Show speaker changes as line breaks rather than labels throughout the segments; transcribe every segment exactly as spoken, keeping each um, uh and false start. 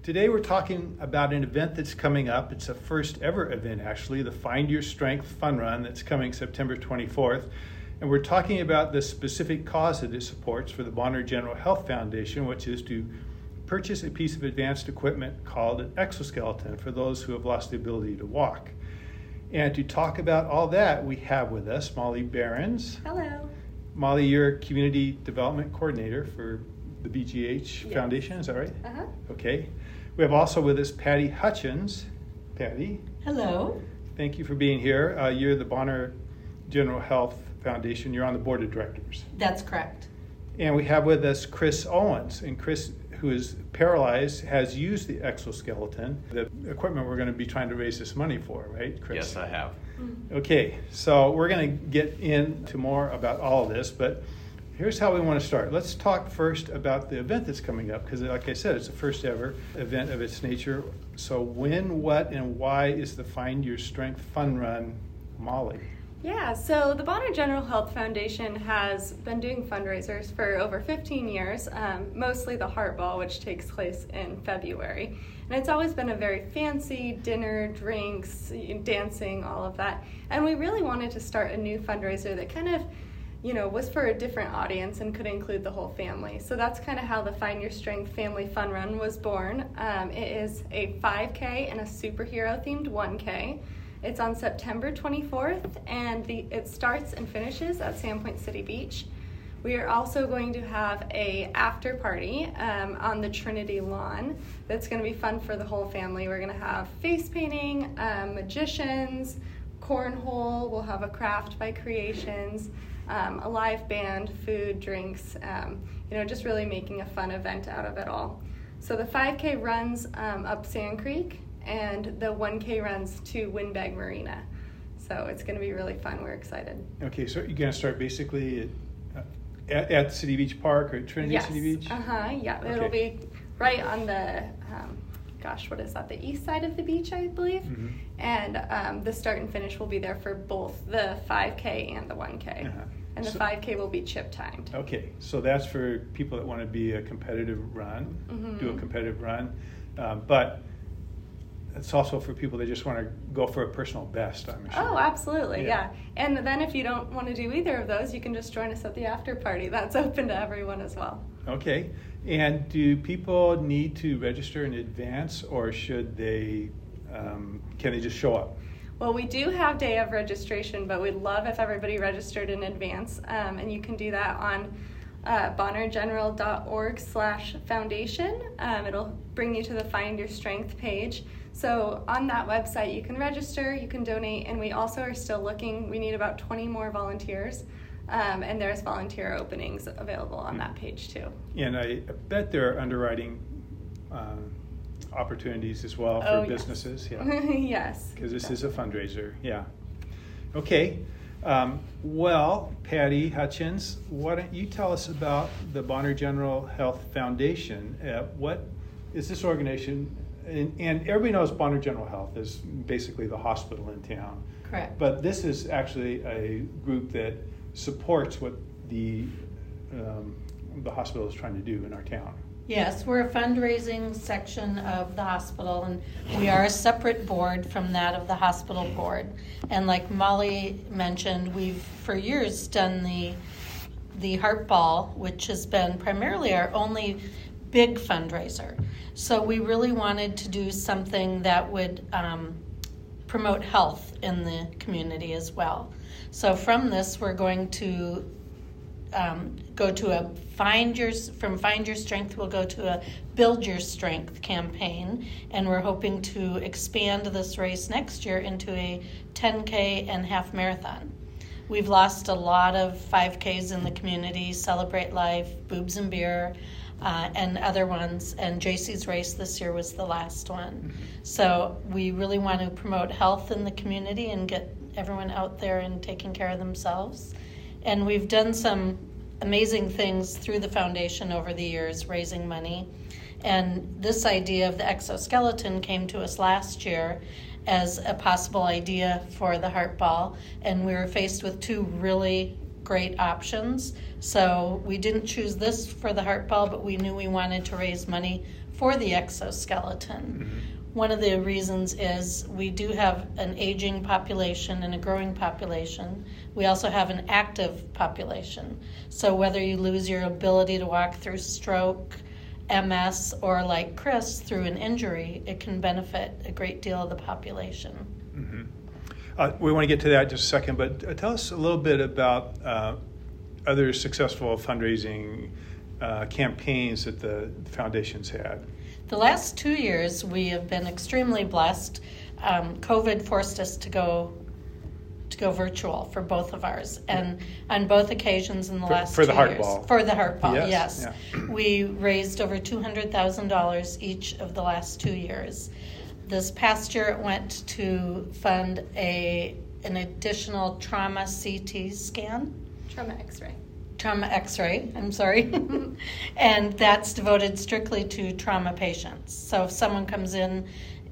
Today we're talking about an event that's coming up. It's a first ever event, actually, the Find Your Strength Fun Run that's coming September twenty-fourth. And we're talking about the specific cause that it supports for the Bonner General Health Foundation, which is to purchase a piece of advanced equipment called an exoskeleton for those who have lost the ability to walk. And to talk about all that, we have with us Molly Behrens.
Hello.
Molly, you're Community Development Coordinator for the B G H
Yes.
Foundation, is that right?
Uh-huh.
Okay. We have also with us Patty Hutchins. Patty.
Hello.
Thank you for being here. Uh, you're the Bonner General Health Foundation. You're on the board of directors.
That's correct.
And we have with us Chris Owens. And Chris, who is paralyzed, has used the exoskeleton, the equipment we're going to be trying to raise this money for, right, Chris?
Yes, I have.
Okay, so we're going to get into more about all of this, but here's how we want to start. Let's talk first about the event that's coming up, because like I said, it's the first ever event of its nature. So when, what, and why is the Find Your Strength Fun Run, Molly?
Yeah, so the Bonner General Health Foundation has been doing fundraisers for over fifteen years, um, mostly the Heart Ball, which takes place in February. And it's always been a very fancy dinner, drinks, dancing, all of that. And we really wanted to start a new fundraiser that kind of, you know, was for a different audience and could include the whole family. So that's kind of how the Find Your Strength Family Fun Run was born. Um, it is a five K and a superhero-themed one K. It's on September twenty-fourth, and the, it starts and finishes at Sandpoint City Beach. We are also going to have a after party um, on the Trinity lawn that's going to be fun for the whole family. We're going to have face painting, um, magicians, cornhole, we'll have a craft by Creations, um, a live band, food, drinks, um, you know, just really making a fun event out of it all. So the five K runs um, up Sand Creek, and the one K runs to Windbag Marina. So it's going to be really fun. We're excited.
Okay, so you're going to start basically at, uh, at, at City Beach Park or at Trinity
Yes.
City Beach?
Uh-huh, yeah.
Okay.
It'll be right on the, um, gosh, what is that, the east side of the beach, I believe.
Mm-hmm.
And um, the start and finish will be there for both the five K and the one K.
Uh-huh.
And the
So-
five K will be chip timed.
Okay, so that's for people that want to be a competitive run,
Mhm.
do a competitive run. Um, but it's also for people that just want to go for a personal best, I'm sure.
Oh, absolutely,
Yeah.
yeah. And then if you don't want to do either of those, you can just join us at the after party. That's open to everyone as well.
Okay, and do people need to register in advance, or should they, um, can they just show up?
Well, we do have day of registration, but we'd love if everybody registered in advance. Um, and you can do that on uh, bonnergeneral.org slash foundation. Um, it'll bring you to the Find Your Strength page. So on that website, you can register, you can donate, and we also are still looking. We need about twenty more volunteers, um, and there's volunteer openings available on that page too.
And I bet there are underwriting um, opportunities as well for
Oh, yes.
businesses. Yeah.
Yes.
Because this is a fundraiser, yeah. Okay, um, well, Patty Hutchins, why don't you tell us about the Bonner General Health Foundation? Uh, what is this organization? And, and everybody knows Bonner General Health is basically the hospital in town.
Correct.
But this is actually a group that supports what the um, the hospital is trying to do in our town.
Yes, we're a fundraising section of the hospital, and we are a separate board from that of the hospital board. And like Molly mentioned, we've for years done the the Heart Ball, which has been primarily our only big fundraiser. So we really wanted to do something that would um, promote health in the community as well. So from this, we're going to um, go to a Find Your, from Find Your Strength, we'll go to a Build Your Strength campaign, and we're hoping to expand this race next year into a ten K and half marathon. We've lost a lot of five Ks in the community, Celebrate Life, Boobs and Beer, Uh, and other ones, and J C's race this year was the last one. Mm-hmm. So we really want to promote health in the community and get everyone out there and taking care of themselves. And we've done some amazing things through the foundation over the years, raising money. And this idea of the exoskeleton came to us last year as a possible idea for the Heart Ball, and we were faced with two really great options. So we didn't choose this for the heart ball, but we knew we wanted to raise money for the exoskeleton. Mm-hmm. One of the reasons is we do have an aging population and a growing population. We also have an active population. So whether you lose your ability to walk through stroke, M S, or like Chris, through an injury, it can benefit a great deal of the population.
Mm-hmm. Uh, we want to get to that in just a second, but uh, tell us a little bit about uh, other successful fundraising uh, campaigns that the foundation's had.
The last two years, we have been extremely blessed. Um, COVID forced us to go to go virtual for both of ours, and on both occasions in the
for,
last
for
two
the heart
years.
ball.
For the heart ball, yes.
yes.
Yeah. We raised over two hundred thousand dollars each of the last two years. This past year, it went to fund a an additional trauma C T scan.
Trauma X-ray.
Trauma X-ray, I'm sorry. And that's devoted strictly to trauma patients. So if someone comes in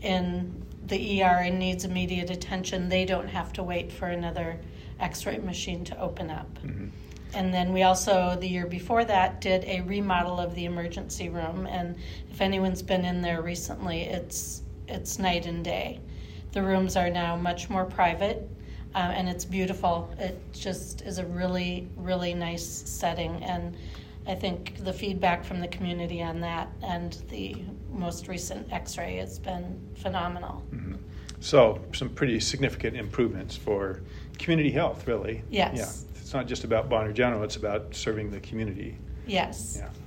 in the E R and needs immediate attention, they don't have to wait for another X-ray machine to open up. Mm-hmm. And then we also, the year before that, did a remodel of the emergency room. And if anyone's been in there recently, it's it's night and day. The rooms are now much more private. Uh, and it's beautiful. It just is a really, really nice setting. And I think the feedback from the community on that and the most recent X-ray has been phenomenal.
Mm-hmm. So some pretty significant improvements for community health, really.
Yes.
Yeah. It's not just about Bonner General, it's about serving the community.
Yes.
Yeah.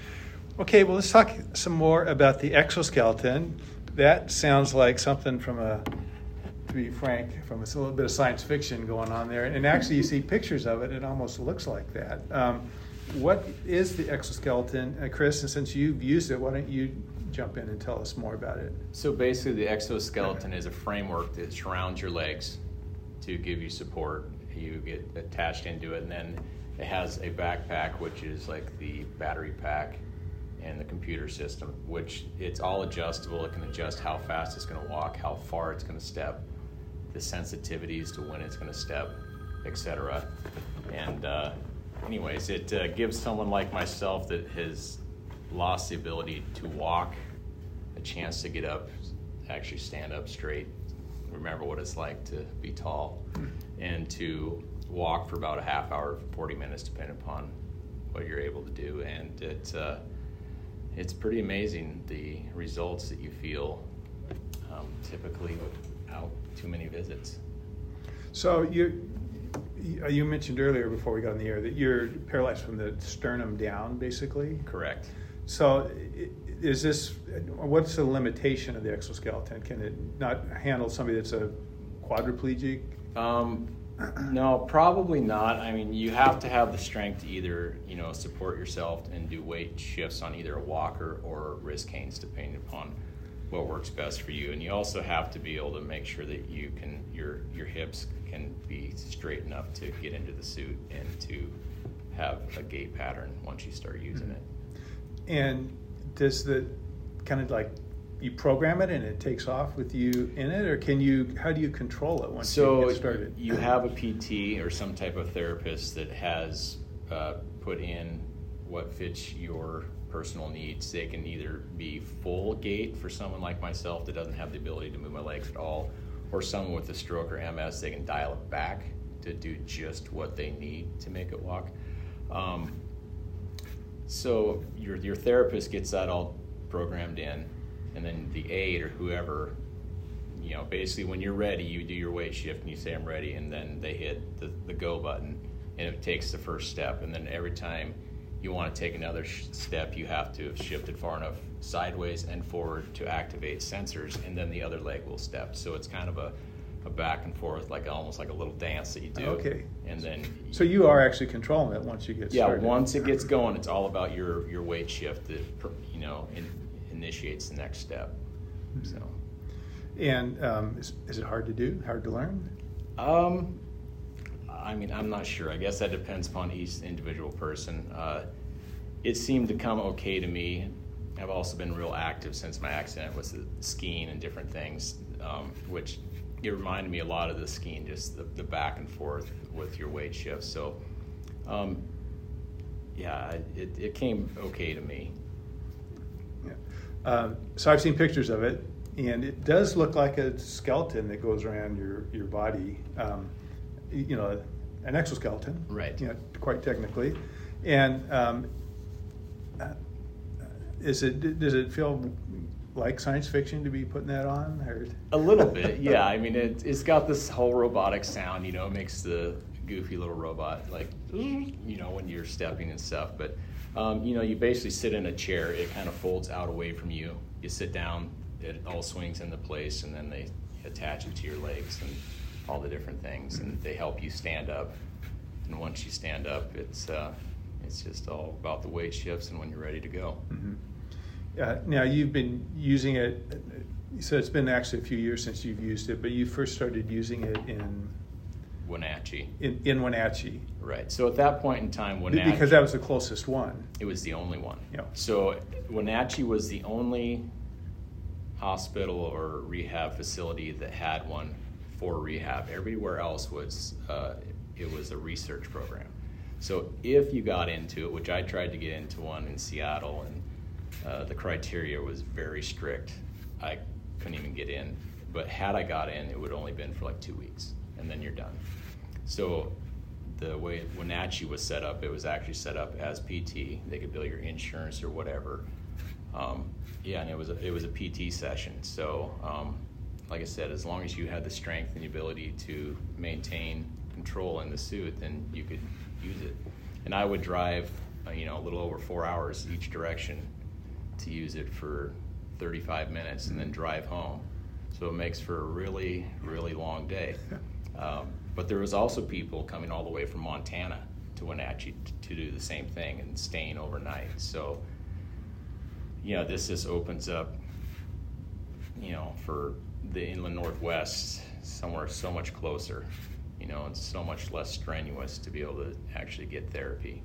Okay, well, let's talk some more about the exoskeleton. That sounds like something from a to be frank, from a little bit of science fiction going on there. And actually, you see pictures of it, it almost looks like that. Um, what is the exoskeleton? Uh, Chris, and since you've used it, why don't you jump in and tell us more about it?
So basically, the exoskeleton is a framework that surrounds your legs to give you support. You get attached into it, and then it has a backpack, which is like the battery pack and the computer system, which it's all adjustable. It can adjust how fast it's going to walk, how far it's going to step, the sensitivities to when it's going to step, et cetera. And uh, anyways, it uh, gives someone like myself that has lost the ability to walk a chance to get up, actually stand up straight, remember what it's like to be tall, and to walk for about a half hour, forty minutes, depending upon what you're able to do. And it, uh, it's pretty amazing the results that you feel um, typically without too many visits.
So you you mentioned earlier before we got on the air that you're paralyzed from the sternum down, basically?
Correct.
So is this, what's the limitation of the exoskeleton? Can it not handle somebody that's a quadriplegic?
Um, no, probably not. I mean, you have to have the strength to either, you know, support yourself and do weight shifts on either a walker or wrist canes, depending upon what works best for you. And you also have to be able to make sure that you can, your your hips can be straight enough to get into the suit and to have a gait pattern once you start using it.
And does the kind of like, you program it and it takes off with you in it, or can you, how do you control it once
so
you get started?
You have a P T or some type of therapist that has uh, put in what fits your personal needs. They can either be full gait for someone like myself that doesn't have the ability to move my legs at all, or someone with a stroke or M S, they can dial it back to do just what they need to make it walk. Um, so your your therapist gets that all programmed in, and then the aide or whoever, you know, basically when you're ready, you do your weight shift and you say I'm ready, and then they hit the, the go button, and it takes the first step, and then every time you want to take another sh- step, you have to have shifted far enough sideways and forward to activate sensors, and then the other leg will step. So it's kind of a, a back and forth, like almost like a little dance that you do.
Okay.
And then
so you are actually controlling it once you get
yeah,
started.
Yeah, once it gets going, it's all about your, your weight shift that, you know, in, initiates the next step. Mm-hmm. So.
And um, is, is it hard to do, hard to learn?
Um, I mean, I'm not sure. I guess that depends upon each individual person. Uh, it seemed to come okay to me. I've also been real active since my accident with the skiing and different things, um, which it reminded me a lot of the skiing, just the, the back and forth with your weight shifts. So Um, yeah, it, it came okay to me.
Yeah. Um, so I've seen pictures of it, and it does look like a skeleton that goes around your, your body, um, you know, an exoskeleton.
Right.
You know, quite technically. And um, uh, is it, does it feel like science fiction to be putting that on? Or?
A little bit, yeah. I mean, it, it's got this whole robotic sound, you know, it makes the goofy little robot, like, you know, when you're stepping and stuff. But, um, you know, you basically sit in a chair. It kind of folds out away from you. You sit down, it all swings into place, and then they attach it to your legs and all the different things, and they help you stand up. And once you stand up, it's uh, it's just all about the weight shifts and when you're ready to go.
Mm-hmm. Uh, now, you've been using it, so it's been actually a few years since you've used it, but you first started using it in
Wenatchee.
In, in Wenatchee.
Right. So at that point in time, Wenatchee...
Because that was the closest one.
It was the only one.
Yeah.
So Wenatchee was the only hospital or rehab facility that had one for rehab. Everywhere else was, uh, it was a research program. So if you got into it, which I tried to get into one in Seattle, and uh, the criteria was very strict, I couldn't even get in. But had I got in, it would only been for like two weeks, and then you're done. So the way Wenatchee was set up, it was actually set up as P T. They could bill your insurance or whatever. Um, yeah, and it was a, it was a P T session. So, um, like I said, as long as you had the strength and the ability to maintain control in the suit, then you could use it. And I would drive, uh, you know, a little over four hours each direction to use it for thirty-five minutes, and then drive home. So it makes for a really, really long day. Um, but there was also people coming all the way from Montana to Wenatchee to, to do the same thing and staying overnight. So, you know, this just opens up, you know, for the inland Northwest, somewhere so much closer, you know, and so much less strenuous to be able to actually get therapy.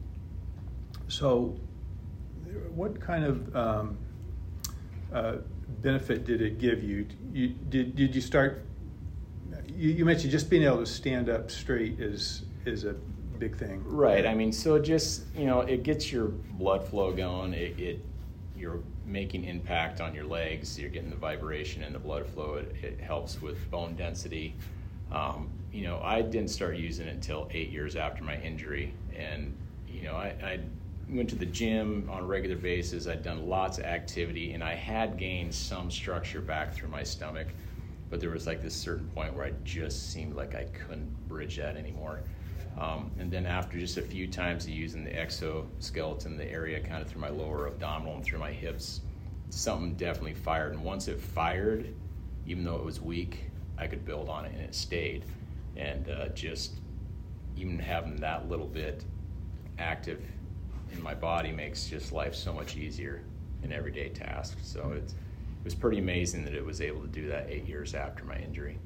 So what kind of um, uh, benefit did it give you? you did, did you start, you, you mentioned just being able to stand up straight is is a big thing.
Right. I mean, so just, you know, it gets your blood flow going. It, it you're making impact on your legs. You're getting the vibration and the blood flow. It, it helps with bone density. Um, you know, I didn't start using it until eight years after my injury. And, you know, I, I went to the gym on a regular basis. I'd done lots of activity, and I had gained some structure back through my stomach. But there was like this certain point where I just seemed like I couldn't bridge that anymore. Um, and then after just a few times of using the exoskeleton, the area kind of through my lower abdominal and through my hips, something definitely fired. And once it fired, even though it was weak, I could build on it, and it stayed. And uh, just even having that little bit active in my body makes just life so much easier in everyday tasks. So it's, it was pretty amazing that it was able to do that eight years after my injury.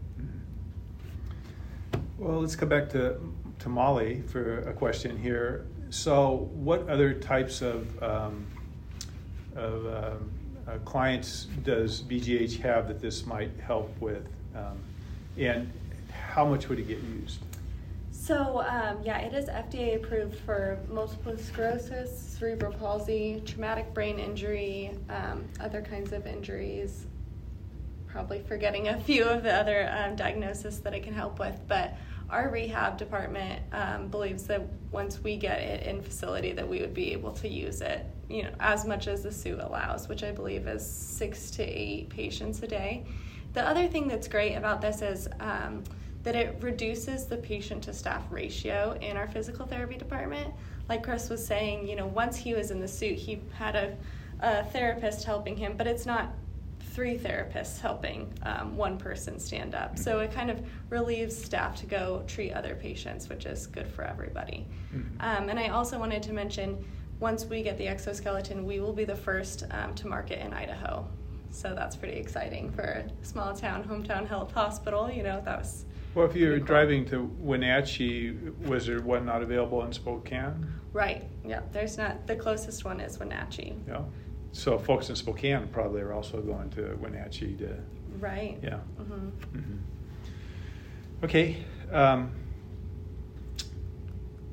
Well, let's come back to, to Molly for a question here. So what other types of, um, of um, uh, clients does B G H have that this might help with? Um, and how much would it get used?
So, um, yeah, it is F D A approved for multiple sclerosis, cerebral palsy, traumatic brain injury, um, other kinds of injuries. Probably forgetting a few of the other um, diagnoses that it can help with, but our rehab department um, believes that once we get it in facility that we would be able to use it, you know, as much as the suit allows, which I believe is six to eight patients a day. The other thing that's great about this is um, that it reduces the patient to staff ratio in our physical therapy department. Like Chris was saying, you know, once he was in the suit, he had a, a therapist helping him, but it's not three therapists helping um, one person stand up. So it kind of relieves staff to go treat other patients, which is good for everybody. Mm-hmm. Um, and I also wanted to mention, once we get the exoskeleton, we will be the first um, to market in Idaho. So that's pretty exciting for a small town, hometown health hospital. You know, that was.
Well, if you're
cool.
driving to Wenatchee, was there one not available in Spokane?
Right. Yeah. There's not. The closest one is Wenatchee.
Yeah. So folks in Spokane probably are also going to Wenatchee to.
Right.
Yeah.
Mm-hmm.
Mm-hmm. Okay. Um,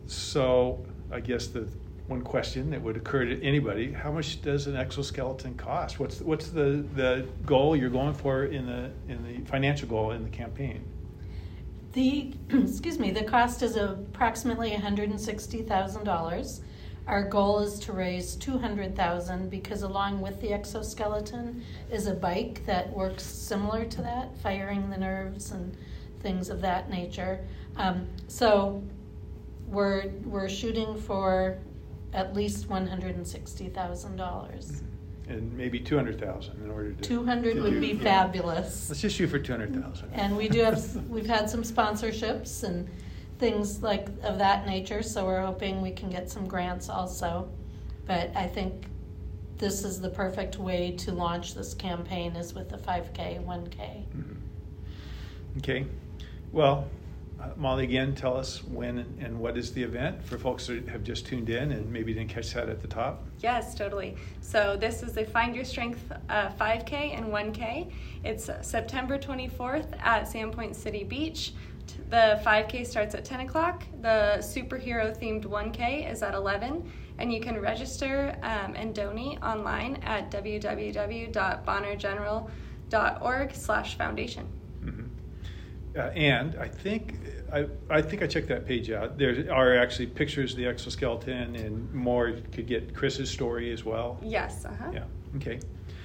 so I guess the one question that would occur to anybody: how much does an exoskeleton cost? What's what's the, the goal you're going for in the in the financial goal in the campaign?
The excuse me, the cost is approximately one hundred sixty thousand dollars. Our goal is to raise two hundred thousand dollars because along with the exoskeleton is a bike that works similar to that, firing the nerves and things of that nature. Um, so we're we're shooting for at least one hundred sixty thousand dollars.
And maybe two hundred thousand dollars in order to...
two hundred
to
would
do,
be
yeah.
fabulous.
Let's just shoot for two hundred thousand dollars.
And we do have, we've had some sponsorships and things like of that nature, so we're hoping we can get some grants also. But I think this is the perfect way to launch this campaign is with the five K, one K.
Mm-hmm. Okay. Well, uh, Molly, again, tell us when and what is the event for folks that have just tuned in and maybe didn't catch that at the top.
Yes, totally. So this is the Find Your Strength uh, five K and one K. It's uh, September twenty-fourth at Sandpoint City Beach. The five K starts at ten o'clock. The superhero-themed one K is at eleven. And you can register um, and donate online at w w w dot bonner general dot org slash foundation.
Mm-hmm. Uh, and I think I, I think I checked that page out. There are actually pictures of the exoskeleton and more. You could get Chris's story as well.
Yes. Uh-huh.
Yeah. Okay.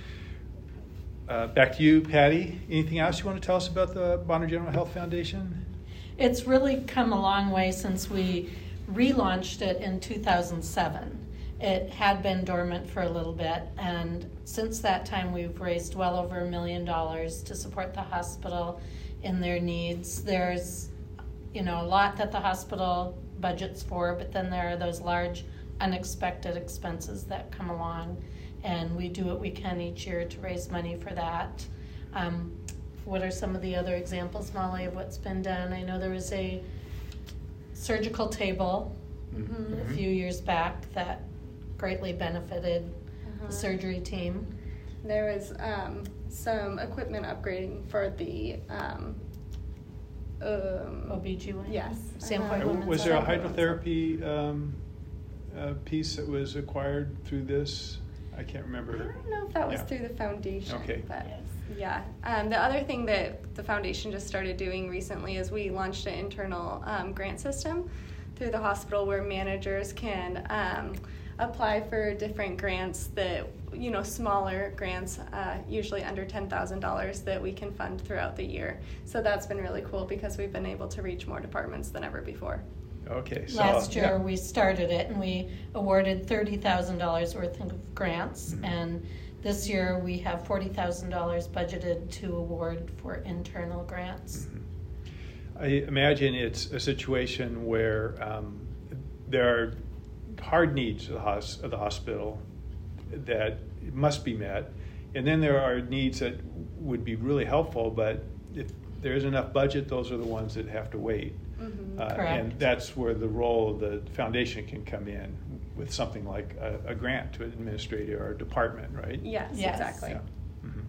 Uh, back to you, Patty. Anything else you want to tell us about the Bonner General Health Foundation?
It's really come a long way since we relaunched it in two thousand seven. It had been dormant for a little bit, and since that time we've raised well over a million dollars to support the hospital in their needs. There's, you know, a lot that the hospital budgets for, but then there are those large unexpected expenses that come along, and we do what we can each year to raise money for that. Um, what are some of the other examples, Molly, of what's been done? I know there was a surgical table
Mm-hmm.
a few years back that greatly benefited
Uh-huh.
the surgery team.
There was um, some equipment upgrading for the um, um,
O B G Y N.
Yes.
Sandpoint
Uh-huh.
Women's
Was there a
Health.
hydrotherapy um, uh, piece that was acquired through this? I can't
I
remember.
don't know if that was
Yeah.
through the foundation.
Okay.
But
Yes.
yeah. Um, the other thing that the foundation just started doing recently is we launched an internal um, grant system through the hospital where managers can um, apply for different grants that, you know, smaller grants, uh, usually under ten thousand dollars that we can fund throughout the year. So that's been really cool because we've been able to reach more departments than ever before.
Okay. So,
Last year
yeah.
we started it and we awarded thirty thousand dollars worth of grants,
Mm-hmm.
and this year we have forty thousand dollars budgeted to award for internal grants.
Mm-hmm. I imagine it's a situation where um, there are hard needs of the, hos- of the hospital that must be met, and then there are needs that would be really helpful, but if there isn't enough budget, those are the ones that have to wait.
Mm-hmm.
Uh,
Correct.
and that's where the role of the foundation can come in with something like a, a grant to an administrator or a department, right?
Yes,
Yes.
exactly.
Yeah. Mhm.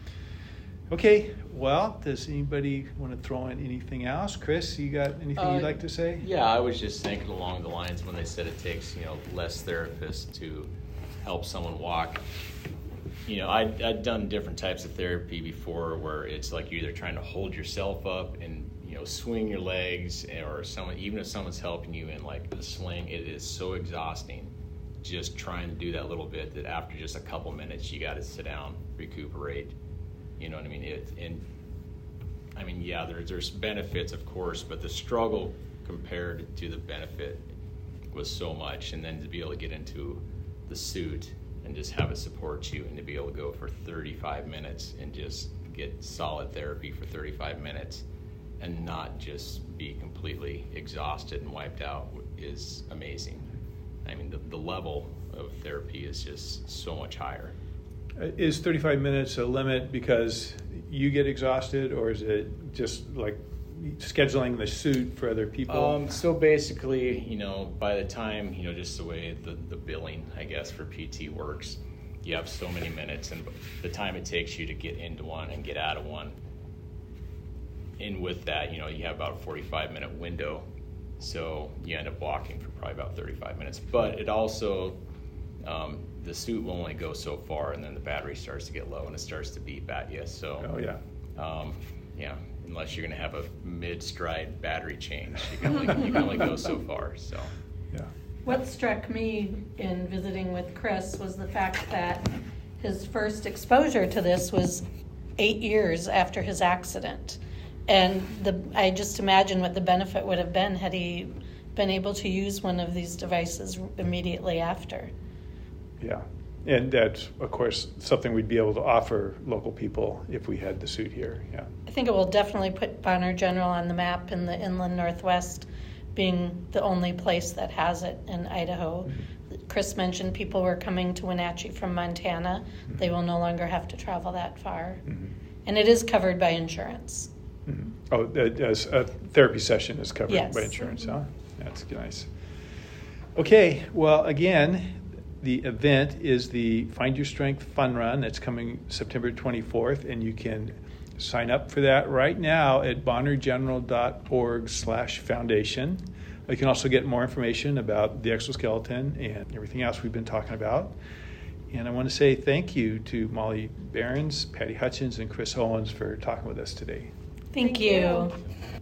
Okay, well, does anybody want to throw in anything else? Chris, you got anything
Uh,
you'd like to say?
Yeah, I was just thinking along the lines when they said it takes, you know, less therapists to help someone walk. You know, I'd, I'd done different types of therapy before where it's like you're either trying to hold yourself up and, you know, swing your legs, or someone, even if someone's helping you in like a sling, it is so exhausting just trying to do that little bit that after just a couple minutes you got to sit down, recuperate. You know what I mean? It, and I mean, yeah, there, there's benefits, of course, but the struggle compared to the benefit was so much. And then to be able to get into the suit and just have it support you, and to be able to go for thirty-five minutes and just get solid therapy for thirty-five minutes and not just be completely exhausted and wiped out is amazing. I mean, the, the level of therapy is just so much higher.
Is thirty-five minutes a limit because you get exhausted, or is it just like scheduling the suit for other people?
Um, so basically, you know, by the time, you know, just the way the, the billing, I guess, for P T works, you have so many minutes, and the time it takes you to get into one and get out of one. And with that, you know, you have about a forty-five minute window So you end up walking for probably about thirty-five minutes. But it also, um, the suit will only go so far, and then the battery starts to get low and it starts to beep at you. So,
Oh, yeah.
um, yeah, unless you're going to have a mid-stride battery change, you can only, you can only go so far. So,
Yeah.
What struck me in visiting with Chris was the fact that his first exposure to this was eight years after his accident. And the I just imagine what the benefit would have been had he been able to use one of these devices immediately after.
Yeah. And that's, of course, something we'd be able to offer local people if we had the suit here. Yeah.
I think it will definitely put Bonner General on the map in the inland Northwest, being the only place that has it in Idaho. Mm-hmm. Chris mentioned people were coming to Wenatchee from Montana. Mm-hmm. They will no longer have to travel that far. Mm-hmm. And it is covered by insurance.
Mm-hmm. Oh, a, a therapy session is covered
yes.
by insurance,
mm-hmm.
huh? That's nice. Okay, well, again, the event is the Find Your Strength Fun Run. That's coming September twenty-fourth, and you can sign up for that right now at bonnergeneral.org slash foundation. You can also get more information about the exoskeleton and everything else we've been talking about. And I want to say thank you to Molly Behrens, Patty Hutchins, and Chris Owens for talking with us today.
Thank, Thank you. you.